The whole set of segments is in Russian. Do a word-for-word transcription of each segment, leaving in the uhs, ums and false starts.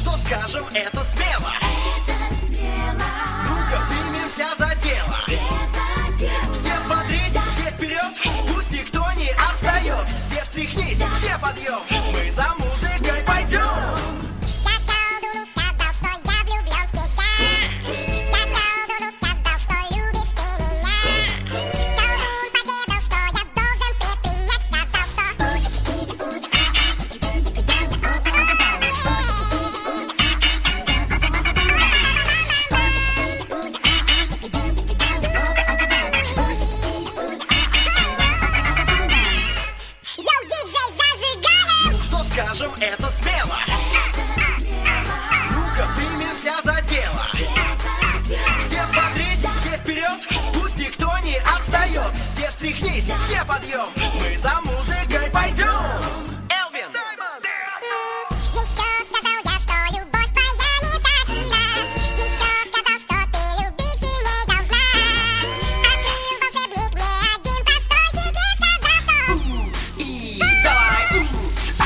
Что скажем, это смело. Это смело. Ну-ка, примемся за дело. Все за дело. Все смотрись, все вперед. Пусть никто не отстает. Все встряхнись, все подъем. Мы за музыкой пойдем. Скажем, это смело. Это смело. Ну-ка, примемся за дело. Все смотрись, все вперед. Пусть никто не отстает. Все встряхнись, все подъем. Мы за музыкой пойдем. Элвин, Саймон. Еще сказал я, что любовь твоя не тайна. Еще сказал, что ты любить и не должна. Открыл волшебник мне один простой секрет. Сказал, что И давай, у.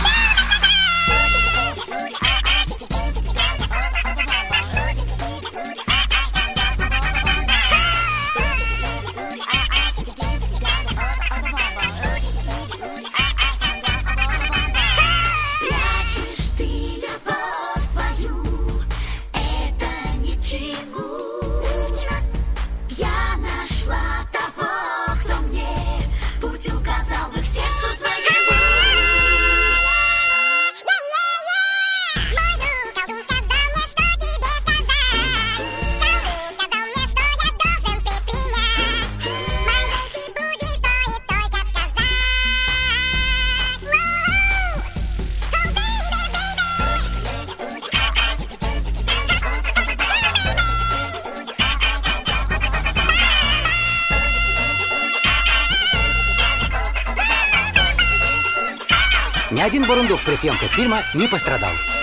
Прячешь ты любовь свою, это ни к чему. Я нашла того, кто мне путь указал бы к сердцу твоему. Мой друг колдун сказал мне, что тебе сказать. Колдун сказал мне, что я должен предпринять. Моей ты будешь, стоит только сказать. Oh, Ни один бурундук при съемках фильма не пострадал.